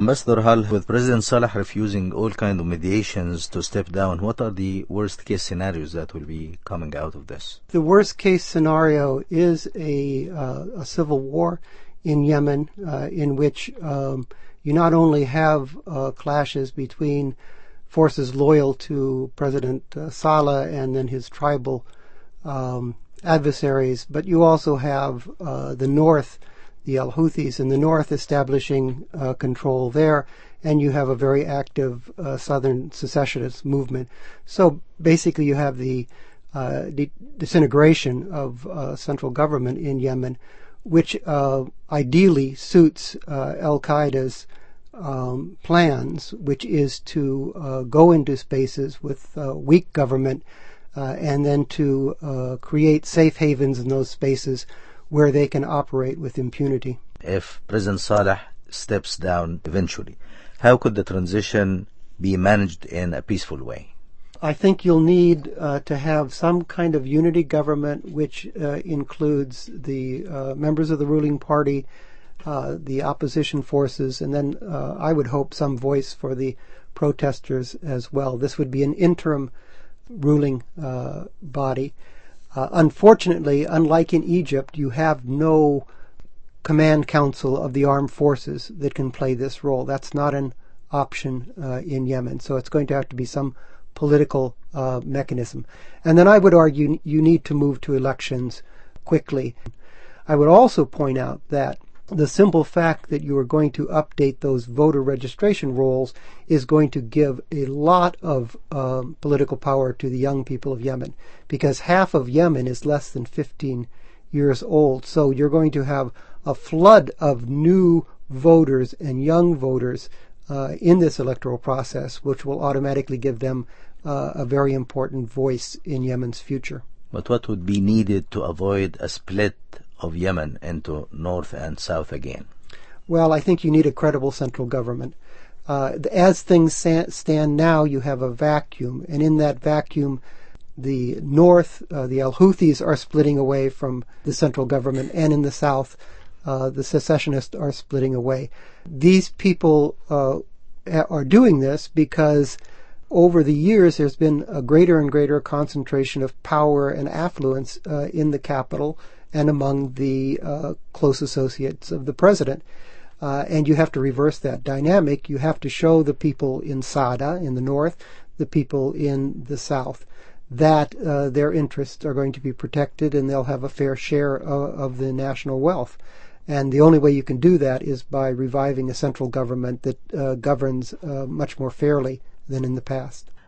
Ambassador Hall, with President Saleh refusing all kind of mediations to step down, what are the worst case scenarios that will be coming out of this? The worst case scenario is a civil war in Yemen, in which you not only have clashes between forces loyal to President Saleh and then his tribal adversaries, but you also have the north, the Al-Houthis in the north establishing control there, and you have a very active southern secessionist movement. So basically you have the disintegration of central government in Yemen, which ideally suits Al-Qaeda's plans, which is to go into spaces with weak government and then to create safe havens in those spaces where they can operate with impunity. If President Saleh steps down eventually, how could the transition be managed in a peaceful way? I think you'll need to have some kind of unity government, which includes the members of the ruling party, the opposition forces, and then I would hope some voice for the protesters as well. This would be an interim ruling body. Unfortunately, unlike in Egypt, you have no command council of the armed forces that can play this role. That's not an option in Yemen. So it's going to have to be some political mechanism. And then I would argue you need to move to elections quickly. I would also point out that the simple fact that you are going to update those voter registration rolls is going to give a lot of political power to the young people of Yemen, because half of Yemen is less than 15 years old. So you're going to have a flood of new voters and young voters in this electoral process, which will automatically give them a very important voice in Yemen's future. But what would be needed to avoid a split of Yemen into north and south again? Well, I think you need a credible central government. As things stand now, you have a vacuum, and in that vacuum, the north, the Al-Houthis are splitting away from the central government, and in the south, the secessionists are splitting away. These people are doing this because over the years there's been a greater and greater concentration of power and affluence in the capital and among the close associates of the president. And you have to reverse that dynamic. You have to show the people in Sada, in the north, the people in the south, that their interests are going to be protected and they'll have a fair share of the national wealth. And the only way you can do that is by reviving a central government that governs much more fairly than in the past.